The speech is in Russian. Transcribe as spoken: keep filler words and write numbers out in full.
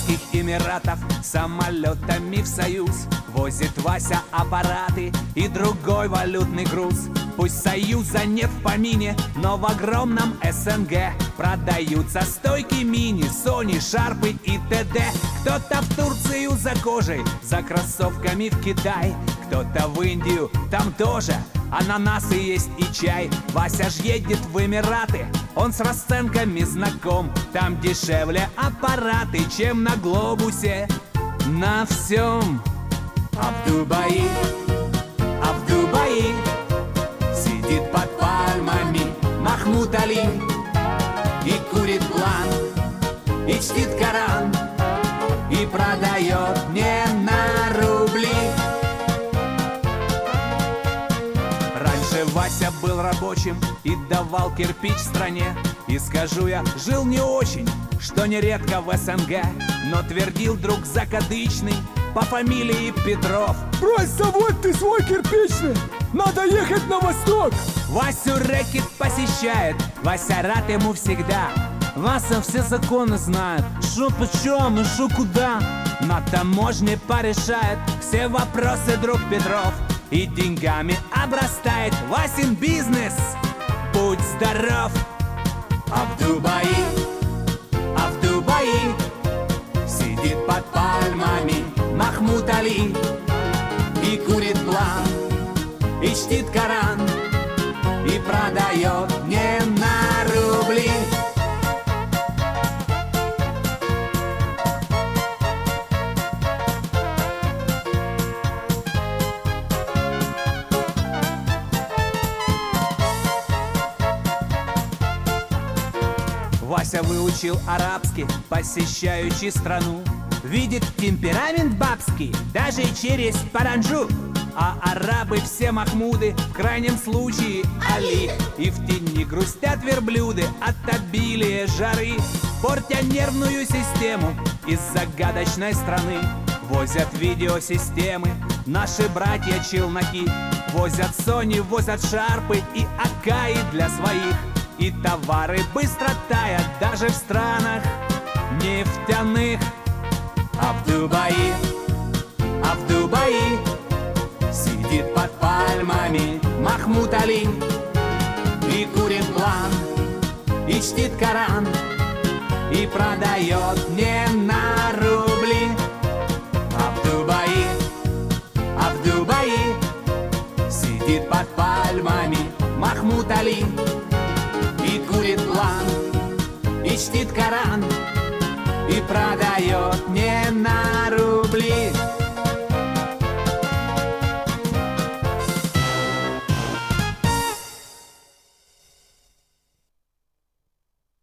Арабских Эмиратов самолетами в союз возит Вася аппараты и другой валютный груз. Пусть союза нет в помине, но в огромном СНГ продаются стойки мини, Sony, шарпы и т.д. Кто-то в Турцию за кожей, за кроссовками в Китай, кто-то в Индию, там тоже ананасы есть и чай. Вася ж едет в Эмираты, он с расценками знаком. Там дешевле аппараты, чем на глобусе, на всем. А в Дубае, а в Дубае сидит под пальмами Махмуд Али и курит план, и чтит Коран, и продает не на рубли. Раньше Вася был рабочим и давал кирпич стране. И скажу я, жил не очень, что нередко в СНГ, но твердил друг закадычный по фамилии Петров: брось завод ты свой кирпичный, надо ехать на восток. Васю рэкет посещает, Вася рад ему всегда. Вася все законы знает, шо почем и шо куда. На таможне порешает все вопросы друг Петров, и деньгами обрастает Васин бизнес. Будь здоров! А в Дубае, а в Дубае сидит под пальмами Махмуд Али и курит план, и чтит Коран, и продает не на рубли. Вася выучил арабский, посещающий страну, видит темперамент бабский даже через паранджу. А арабы все Махмуды, в крайнем случае Али. И в тени грустят верблюды от обилия жары, портя нервную систему из загадочной страны. Возят видеосистемы наши братья-челноки, возят Sony, возят шарпы и Акаи для своих. И товары быстро таят даже в странах нефтяных. А в Дубае, а в Дубае сидит под пальмами Махмуд Али и курит план, и чтит Коран, и продает не на рубли. А в Дубае, а в Дубае сидит под пальмами Махмуд Али и курит план, и чтит Коран, и продает не на